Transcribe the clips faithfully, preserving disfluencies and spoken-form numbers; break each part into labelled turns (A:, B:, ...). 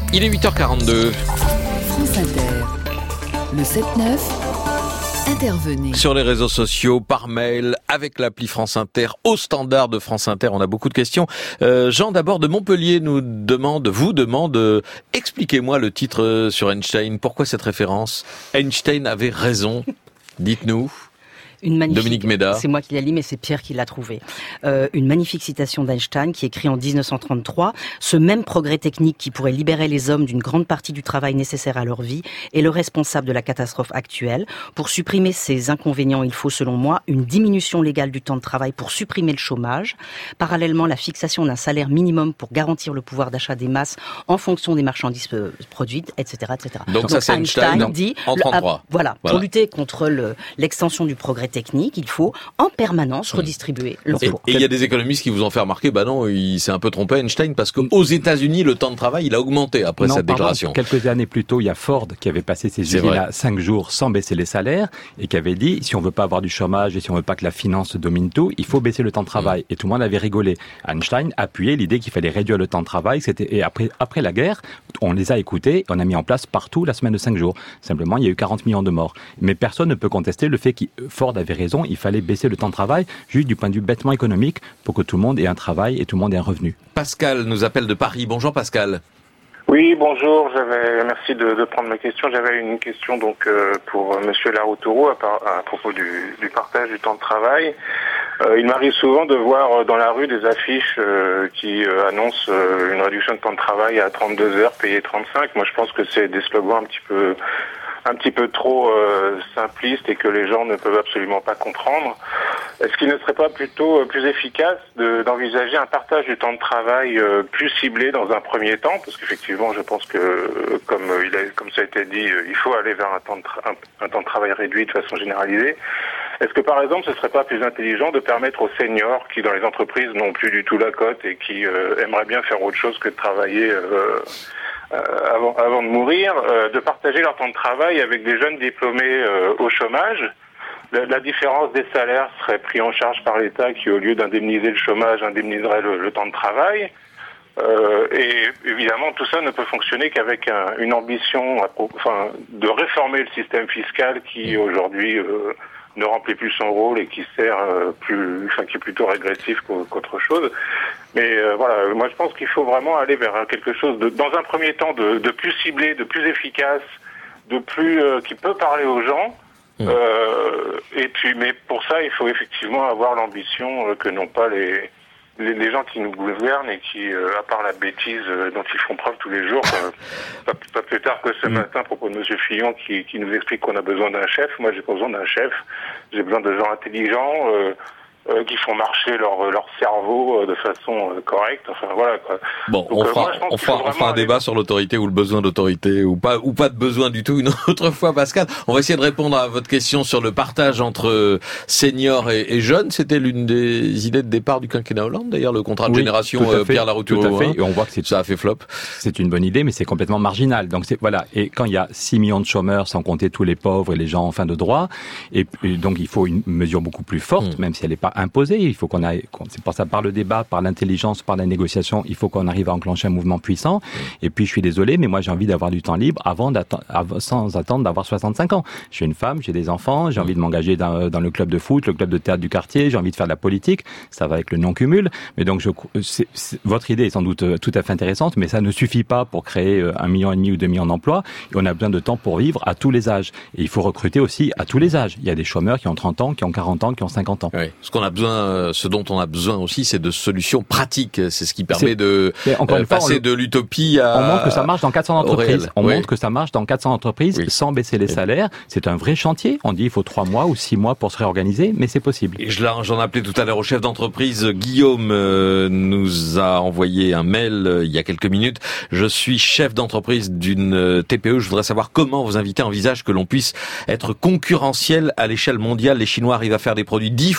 A: Il est huit heures quarante-deux.
B: France Inter, le sept neuf, intervenez.
A: Sur les réseaux sociaux, par mail, avec l'appli France Inter, au standard de France Inter, on a beaucoup de questions. Euh, Jean, d'abord de Montpellier, nous demande, vous demande, euh, expliquez-moi le titre sur Einstein. Pourquoi cette référence ? Einstein avait raison. Dites-nous.
C: Une magnifique,
A: Dominique Méda.
C: C'est moi qui l'ai lu, mais c'est Pierre qui l'a trouvé. Euh, une magnifique citation d'Einstein qui écrit en dix-neuf cent trente-trois. Ce même progrès technique qui pourrait libérer les hommes d'une grande partie du travail nécessaire à leur vie est le responsable de la catastrophe actuelle. Pour supprimer ces inconvénients, il faut, selon moi, une diminution légale du temps de travail pour supprimer le chômage. Parallèlement, la fixation d'un salaire minimum pour garantir le pouvoir d'achat des masses en fonction des marchandises produites, et cetera, et cetera.
A: Donc, Donc ça, c'est Einstein, Einstein dit,
C: en
A: trente-trois.
C: Le, voilà, voilà, pour lutter contre le, l'extension du progrès technique, il faut en permanence redistribuer mmh. l'emploi.
A: Et il y a des économistes qui vous ont fait remarquer, bah non, il s'est un peu trompé Einstein, parce qu'aux États-Unis, le temps de travail, il a augmenté après
D: non,
A: cette
D: pardon,
A: déclaration.
D: Quelques années plus tôt, il y a Ford qui avait passé ses idées là cinq jours sans baisser les salaires et qui avait dit, si on veut pas avoir du chômage et si on veut pas que la finance domine tout, il faut baisser le temps de travail. Mmh. Et tout le monde avait rigolé. Einstein appuyait l'idée qu'il fallait réduire le temps de travail. C'était et après après la guerre, on les a écoutés, on a mis en place partout la semaine de cinq jours. Simplement, il y a eu quarante millions de morts. Mais personne ne peut contester le fait que Ford avait raison. Il fallait baisser le temps de travail, juste du point de vue bêtement économique, pour que tout le monde ait un travail et tout le monde ait un revenu.
A: Pascal nous appelle de Paris. Bonjour Pascal.
E: Oui, bonjour. J'avais, merci de, de prendre ma question. J'avais une question donc euh, pour euh, Monsieur Laroutourou à, par, à propos du, du partage du temps de travail. Euh, il m'arrive souvent de voir euh, dans la rue des affiches euh, qui euh, annoncent euh, une réduction de temps de travail à trente-deux heures, payé trente-cinq. Moi, je pense que c'est des slogans un petit peu un petit peu trop euh, simpliste et que les gens ne peuvent absolument pas comprendre. Est-ce qu'il ne serait pas plutôt euh, plus efficace de, d'envisager un partage du temps de travail euh, plus ciblé dans un premier temps ? Parce qu'effectivement, je pense que, euh, comme, euh, il a, comme ça a été dit, euh, il faut aller vers un temps, de tra- un, un temps de travail réduit de façon généralisée. Est-ce que, par exemple, ce ne serait pas plus intelligent de permettre aux seniors qui, dans les entreprises, n'ont plus du tout la cote et qui euh, aimeraient bien faire autre chose que de travailler euh, Euh, avant, avant de mourir, euh, de partager leur temps de travail avec des jeunes diplômés euh, au chômage. La, la différence des salaires serait prise en charge par l'État qui, au lieu d'indemniser le chômage, indemniserait le, le temps de travail. Euh, et évidemment, tout ça ne peut fonctionner qu'avec un, une ambition enfin, de réformer le système fiscal qui, aujourd'hui, euh, ne remplit plus son rôle et qui sert euh, plus, enfin, qui est plutôt régressif qu'autre chose. Mais euh, voilà, moi je pense qu'il faut vraiment aller vers quelque chose de, dans un premier temps, de, de plus ciblé, de plus efficace, de plus euh, qui peut parler aux gens. Mmh. Euh, et puis, mais pour ça, il faut effectivement avoir l'ambition euh, que n'ont pas les, les les gens qui nous gouvernent et qui, euh, à part la bêtise euh, dont ils font preuve tous les jours, euh, pas, pas plus tard que ce mmh. matin à propos de Monsieur Fillon qui, qui nous explique qu'on a besoin d'un chef. Moi, j'ai pas besoin d'un chef. J'ai besoin de gens intelligents. Euh, Euh, qui font marcher leur leur cerveau euh, de façon euh, correcte. Enfin voilà quoi.
A: Bon,
E: Donc,
A: on
E: euh,
A: fera
E: moi,
A: on fera, on fera un débat sur l'autorité ou le besoin d'autorité ou pas ou pas de besoin du tout une autre fois, Pascal. On va essayer de répondre à votre question sur le partage entre seniors et, et jeunes. C'était l'une des idées de départ du quinquennat Hollande, d'ailleurs, le contrat de
D: oui,
A: génération euh, Pierre Laroutourou.
D: Tout à fait.
A: Hein,
D: et on voit que c'est,
A: ça a fait flop.
D: C'est une bonne idée, mais c'est complètement marginal. Donc c'est voilà. Et quand il y a six millions de chômeurs, sans compter tous les pauvres et les gens en fin de droit, et, et donc il faut une mesure beaucoup plus forte, mmh. même si elle n'est pas imposée. Il faut qu'on aille, c'est pour ça par le débat, par l'intelligence, par la négociation, il faut qu'on arrive à enclencher un mouvement puissant. Mmh. Et puis je suis désolé, mais moi j'ai envie d'avoir du temps libre avant d'attendre, sans attendre d'avoir soixante-cinq ans. Je suis une femme, j'ai des enfants, j'ai envie de m'engager dans, dans le club de foot, le club de théâtre du quartier, j'ai envie de faire de la politique. Ça va avec le non-cumul. Mais donc je, c'est, c'est, votre idée est sans doute tout à fait intéressante, mais ça ne suffit pas pour créer un million et demi ou deux millions d'emplois. Et on a besoin de temps pour vivre à tous les âges. Et il faut recruter aussi à tous les âges. Il y a des chômeurs qui ont trente ans, qui ont quarante ans, qui ont cinquante ans.
A: Oui. Ce qu'on a besoin, ce dont on a besoin aussi, c'est de solutions pratiques. C'est ce qui permet c'est, de euh, passer fois, de l'utopie à...
D: On montre que ça marche dans quatre cents entreprises. On
A: oui.
D: montre que ça marche dans quatre cents entreprises oui. sans baisser les oui. salaires. C'est un vrai chantier. On dit il faut trois mois ou six mois pour se réorganiser, mais c'est possible.
A: Et je j'en appelais tout à l'heure au chef d'entreprise. Guillaume euh, nous a envoyé un mail euh, il y a quelques minutes. Je suis chef d'entreprise d'une euh, T P E. Je voudrais savoir comment vos invités envisagent que l'on puisse être concurrentiel à l'échelle mondiale. Les Chinois arrivent à faire des produits dix fois moins chers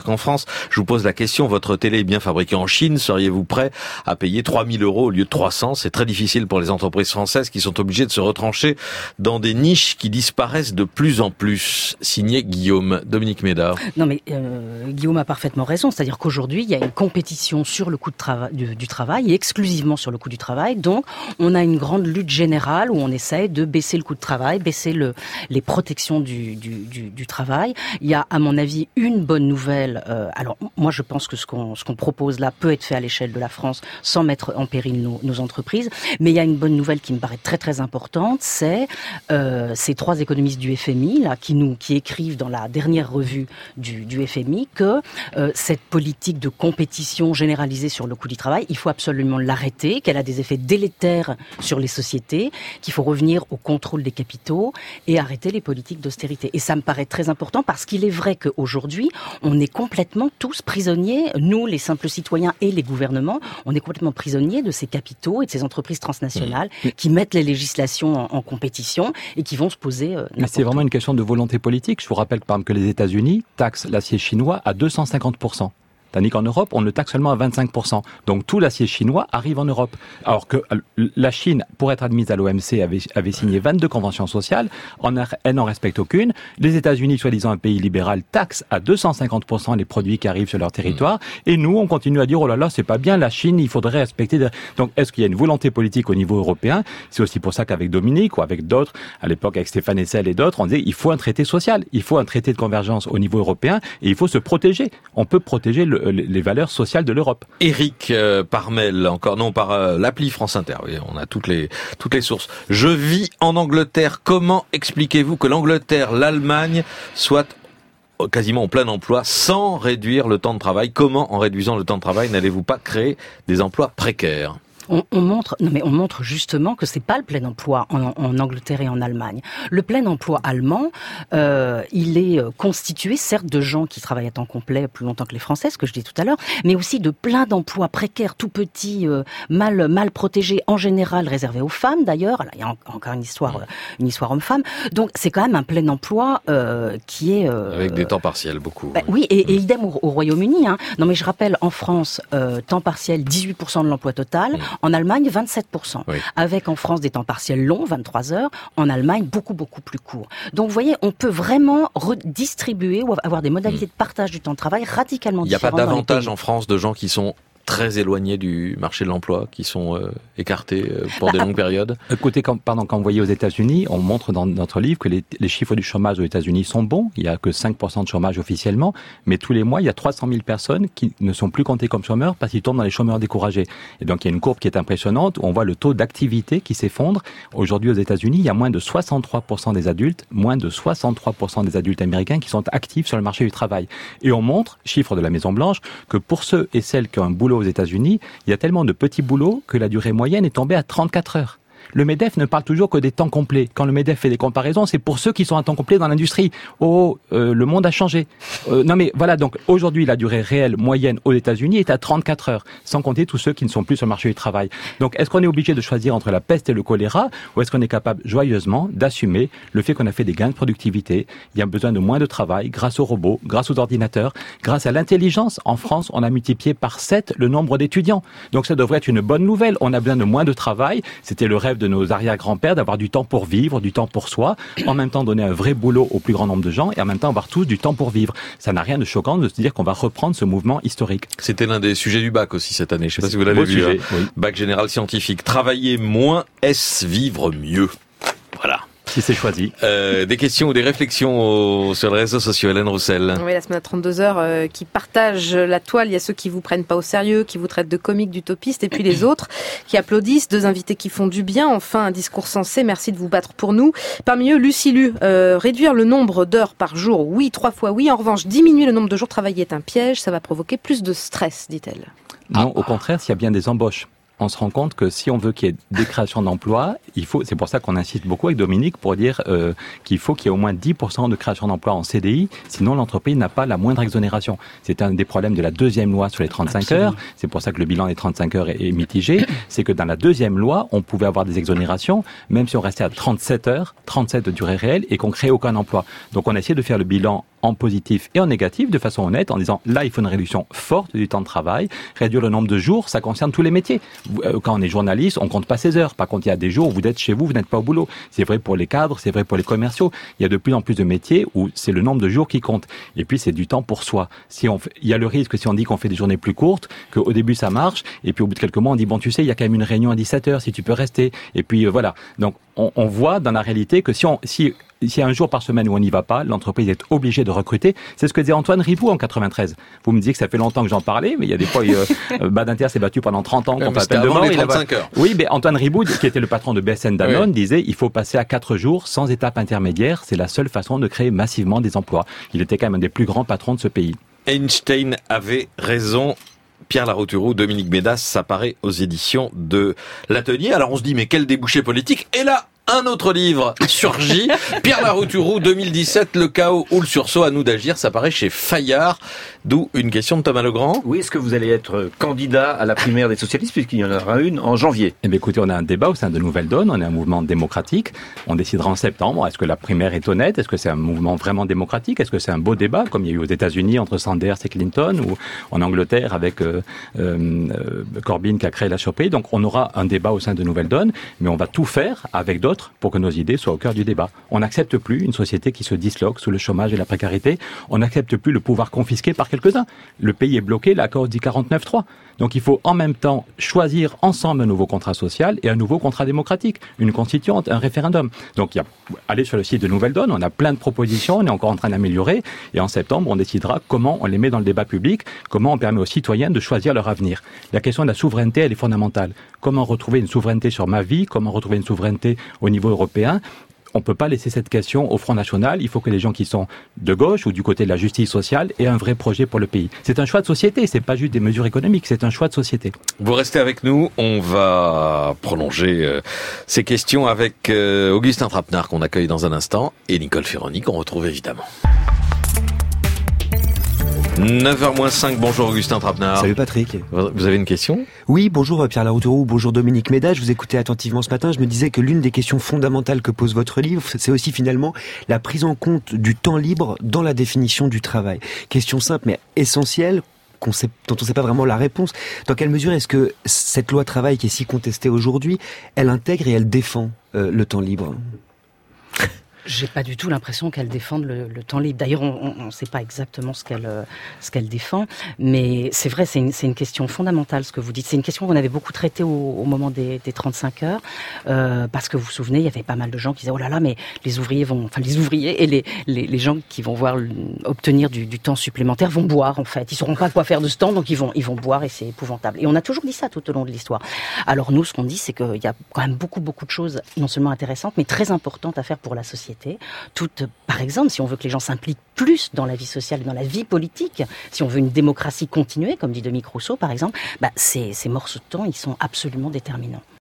A: qu'en France, je vous pose la question, votre télé est bien fabriquée en Chine, seriez-vous prêt à payer trois mille euros au lieu de trois cents? C'est très difficile pour les entreprises françaises qui sont obligées de se retrancher dans des niches qui disparaissent de plus en plus. Signé Guillaume. Dominique Médard.
C: Non mais euh, Guillaume a parfaitement raison, c'est-à-dire qu'aujourd'hui, il y a une compétition sur le coût de trava- du, du travail, et exclusivement sur le coût du travail, donc on a une grande lutte générale où on essaye de baisser le coût de travail, baisser le, les protections du, du, du, du travail. Il y a, à mon avis, une bonne nouvelle. Euh, alors, moi, je pense que ce qu'on, ce qu'on propose là peut être fait à l'échelle de la France sans mettre en péril nos, nos entreprises. Mais il y a une bonne nouvelle qui me paraît très très importante, c'est euh, ces trois économistes du F M I là qui nous qui écrivent dans la dernière revue du, du F M I que euh, cette politique de compétition généralisée sur le coût du travail, il faut absolument l'arrêter, qu'elle a des effets délétères sur les sociétés, qu'il faut revenir au contrôle des capitaux et arrêter les politiques d'austérité. Et ça me paraît très important parce qu'il est vrai qu'aujourd'hui, on est complètement tous prisonniers, nous les simples citoyens et les gouvernements, on est complètement prisonniers de ces capitaux et de ces entreprises transnationales mmh. qui mettent les législations en, en compétition et qui vont se poser euh,
D: Mais c'est vraiment une question de volonté politique. Je vous rappelle par exemple que les États-Unis taxent l'acier chinois à deux cent cinquante pour cent. Tandis qu'en Europe, on le taxe seulement à vingt-cinq pour cent. Donc tout l'acier chinois arrive en Europe. Alors que la Chine, pour être admise à l'O M C, avait, avait signé vingt-deux conventions sociales. Elle n'en respecte aucune. Les États-Unis, soi-disant un pays libéral, taxent à deux cent cinquante pour cent les produits qui arrivent sur leur territoire. Et nous, on continue à dire, oh là là, c'est pas bien, la Chine, il faudrait respecter. Des... Donc est-ce qu'il y a une volonté politique au niveau européen? C'est aussi pour ça qu'avec Dominique ou avec d'autres, à l'époque avec Stéphane Hessel et d'autres, on disait, il faut un traité social. Il faut un traité de convergence au niveau européen et il faut se protéger. On peut protéger le les valeurs sociales de l'Europe.
A: Éric euh, Parmel, encore non, par euh, l'appli France Inter. Oui, on a toutes les toutes les sources. Je vis en Angleterre. Comment expliquez-vous que l'Angleterre, l'Allemagne soient quasiment en plein emploi sans réduire le temps de travail? Comment, en réduisant le temps de travail, n'allez-vous pas créer des emplois précaires?
C: On, on montre, non mais on montre justement que c'est pas le plein emploi en, en Angleterre et en Allemagne. Le plein emploi allemand, euh, il est constitué certes de gens qui travaillent à temps complet plus longtemps que les Français, ce que je dis tout à l'heure, mais aussi de plein d'emplois précaires, tout petits, euh, mal mal protégés, en général réservés aux femmes d'ailleurs. Là, il y a en, encore une histoire, une histoire homme-femme. Donc c'est quand même un plein emploi euh, qui est euh,
A: avec des temps partiels beaucoup.
C: Bah, oui, et, et idem au, au Royaume-Uni. Hein. Non mais je rappelle en France, euh, temps partiel dix-huit pour cent de l'emploi total. Mmh. En Allemagne, vingt-sept pour cent. Oui. Avec en France des temps partiels longs, vingt-trois heures. En Allemagne, beaucoup, beaucoup plus courts. Donc, vous voyez, on peut vraiment redistribuer ou avoir des modalités mmh. de partage du temps de travail radicalement différentes.
A: Il n'y a pas davantage en France de gens qui sont très éloignés du marché de l'emploi, qui sont euh, écartés euh, pour bah, des longues périodes.
D: Écoutez, quand, pardon, quand vous voyez aux États-Unis, on montre dans notre livre que les, les chiffres du chômage aux États-Unis sont bons. Il y a que cinq pour cent de chômage officiellement, mais tous les mois, il y a trois cent mille personnes qui ne sont plus comptées comme chômeurs parce qu'ils tombent dans les chômeurs découragés. Et donc, il y a une courbe qui est impressionnante où on voit le taux d'activité qui s'effondre. Aujourd'hui, aux États-Unis, il y a moins de soixante-trois pour cent des adultes, moins de soixante-trois pour cent des adultes américains qui sont actifs sur le marché du travail. Et on montre, chiffre de la Maison-Blanche, que pour ceux et celles qui ont un boulot aux États-Unis, il y a tellement de petits boulots que la durée moyenne est tombée à trente-quatre heures. Le MEDEF ne parle toujours que des temps complets. Quand le MEDEF fait des comparaisons, c'est pour ceux qui sont à temps complet dans l'industrie. Oh, euh, le monde a changé. Euh, non mais voilà, donc aujourd'hui, la durée réelle moyenne aux États-Unis est à trente-quatre heures, sans compter tous ceux qui ne sont plus sur le marché du travail. Donc est-ce qu'on est obligé de choisir entre la peste et le choléra, ou est-ce qu'on est capable joyeusement d'assumer le fait qu'on a fait des gains de productivité? Il y a besoin de moins de travail grâce aux robots, grâce aux ordinateurs, grâce à l'intelligence. En France, on a multiplié par sept le nombre d'étudiants. Donc ça devrait être une bonne nouvelle. On a besoin de moins de travail. C'était le rêve de nos arrière-grands-pères, d'avoir du temps pour vivre, du temps pour soi, en même temps donner un vrai boulot au plus grand nombre de gens et en même temps avoir tous du temps pour vivre. Ça n'a rien de choquant de se dire qu'on va reprendre ce mouvement historique.
A: C'était l'un des sujets du bac aussi cette année. Je ne sais pas si vous l'avez vu.
D: Sujet,
A: hein.
D: oui.
A: Bac général scientifique. Travailler moins, est-ce vivre mieux? Voilà.
D: Si c'est choisi.
A: Euh, des questions ou des réflexions au, sur les réseaux sociaux, Hélène Roussel.
F: Oui, la semaine à trente-deux heures euh, qui partagent la toile. Il y a ceux qui vous prennent pas au sérieux, qui vous traitent de comiques, d'utopistes, et puis les autres qui applaudissent. Deux invités qui font du bien. Enfin, un discours sensé. Merci de vous battre pour nous. Parmi eux, Lucie Lu. Euh, réduire le nombre d'heures par jour, oui, trois fois oui. En revanche, diminuer le nombre de jours travaillés est un piège. Ça va provoquer plus de stress, dit-elle.
D: Non, au contraire, s'il y a bien des embauches. On se rend compte que si on veut qu'il y ait des créations d'emplois, il faut, c'est pour ça qu'on insiste beaucoup avec Dominique pour dire euh, qu'il faut qu'il y ait au moins dix pour cent de création d'emplois en C D I, sinon l'entreprise n'a pas la moindre exonération. C'est un des problèmes de la deuxième loi sur les trente-cinq Absolument. Heures, c'est pour ça que le bilan des trente-cinq heures est, est mitigé, c'est que dans la deuxième loi, on pouvait avoir des exonérations, même si on restait à trente-sept heures, trente-sept de durée réelle, et qu'on créait aucun emploi. Donc on a essayé de faire le bilan en positif et en négatif, de façon honnête, en disant là, il faut une réduction forte du temps de travail, réduire le nombre de jours, ça concerne tous les métiers. Quand on est journaliste, on compte pas ses heures. Par contre, il y a des jours où vous êtes chez vous, vous n'êtes pas au boulot. C'est vrai pour les cadres, c'est vrai pour les commerciaux. Il y a de plus en plus de métiers où c'est le nombre de jours qui compte. Et puis, c'est du temps pour soi. Si on fait, il y a le risque, si on dit qu'on fait des journées plus courtes, qu'au début, ça marche, et puis au bout de quelques mois, on dit, bon, tu sais, il y a quand même une réunion à dix-sept heures, si tu peux rester. Et puis, euh, voilà. Donc, on, on voit dans la réalité que si on, si, s'il y a un jour par semaine où on n'y va pas, l'entreprise est obligée de recruter. C'est ce que disait Antoine Riboud en quatre-vingt-treize. Vous me disiez que ça fait longtemps que j'en parlais, mais il y a des fois, euh, Badinter s'est battu pendant trente ans contre la peine de mort.
A: Il trente-cinq heures.
D: Oui, mais Antoine Riboud, qui était le patron de B S N Danone, oui. disait il faut passer à quatre jours sans étape intermédiaire. C'est la seule façon de créer massivement des emplois. Il était quand même un des plus grands patrons de ce pays.
A: Einstein avait raison. Pierre Larouturou, Dominique Médas, ça paraît aux éditions de l'Atelier. Alors on se dit, mais quel débouché politique. Et là, un autre livre surgit. Pierre Larouturou, deux mille dix-sept, Le chaos ou le sursaut, à nous d'agir. Ça paraît chez Fayard. D'où une question de Thomas Legrand.
G: Oui, est-ce que vous allez être candidat à la primaire des socialistes, puisqu'il y en aura une en janvier?
D: Eh bien, écoutez, on a un débat au sein de Nouvelle Donne. On est un mouvement démocratique. On décidera en septembre. Est-ce que la primaire est honnête? Est-ce que c'est un mouvement vraiment démocratique? Est-ce que c'est un beau débat, comme il y a eu aux États-Unis entre Sanders et Clinton, ou en Angleterre avec euh, euh, Corbyn qui a créé la surprise? Donc, on aura un débat au sein de Nouvelle Donne, mais on va tout faire avec d'autres pour que nos idées soient au cœur du débat. On n'accepte plus une société qui se disloque sous le chômage et la précarité. On n'accepte plus le pouvoir confisqué par quelques-uns. Le pays est bloqué, l'accord dit quarante-neuf trois. Donc il faut en même temps choisir ensemble un nouveau contrat social et un nouveau contrat démocratique, une constituante, un référendum. Donc il y a, allez sur le site de Nouvelle Donne, on a plein de propositions, on est encore en train d'améliorer, et en septembre on décidera comment on les met dans le débat public, comment on permet aux citoyens de choisir leur avenir. La question de la souveraineté, elle est fondamentale. Comment retrouver une souveraineté sur ma vie, comment retrouver une souveraineté au niveau européen? On ne peut pas laisser cette question au Front National. Il faut que les gens qui sont de gauche ou du côté de la justice sociale aient un vrai projet pour le pays. C'est un choix de société, c'est pas juste des mesures économiques, c'est un choix de société.
A: Vous restez avec nous, on va prolonger euh, ces questions avec euh, Augustin Trapenard qu'on accueille dans un instant et Nicole Ferroni qu'on retrouve évidemment. neuf heures moins cinq, bonjour Augustin Trapenard.
H: Salut Patrick.
A: Vous avez une question?
H: Oui, bonjour Pierre Larouturou, bonjour Dominique Médas. Je vous écoutais attentivement ce matin, je me disais que l'une des questions fondamentales que pose votre livre, c'est aussi finalement la prise en compte du temps libre dans la définition du travail. Question simple mais essentielle, qu'on sait, dont on ne sait pas vraiment la réponse. Dans quelle mesure est-ce que cette loi travail qui est si contestée aujourd'hui, elle intègre et elle défend euh, le temps libre ?
C: J'ai pas du tout l'impression qu'elle défende le, le temps libre. D'ailleurs, on ne sait pas exactement ce qu'elle ce qu'elle défend, mais c'est vrai, c'est une, c'est une question fondamentale ce que vous dites. C'est une question qu'on avait beaucoup traitée au, au moment des, des trente-cinq heures, euh, parce que vous vous souvenez, il y avait pas mal de gens qui disaient oh là là, mais les ouvriers vont, enfin les ouvriers et les les, les gens qui vont voir obtenir du, du temps supplémentaire vont boire en fait. Ils sauront pas quoi faire de ce temps, donc ils vont ils vont boire et c'est épouvantable. Et on a toujours dit ça tout au long de l'histoire. Alors nous, ce qu'on dit, c'est qu'il y a quand même beaucoup beaucoup de choses non seulement intéressantes, mais très importantes à faire pour la société. Toutes, par exemple, si on veut que les gens s'impliquent plus dans la vie sociale, dans la vie politique, si on veut une démocratie continuée, comme dit Dominique Rousseau, par exemple, bah ces, ces morceaux de temps, ils sont absolument déterminants.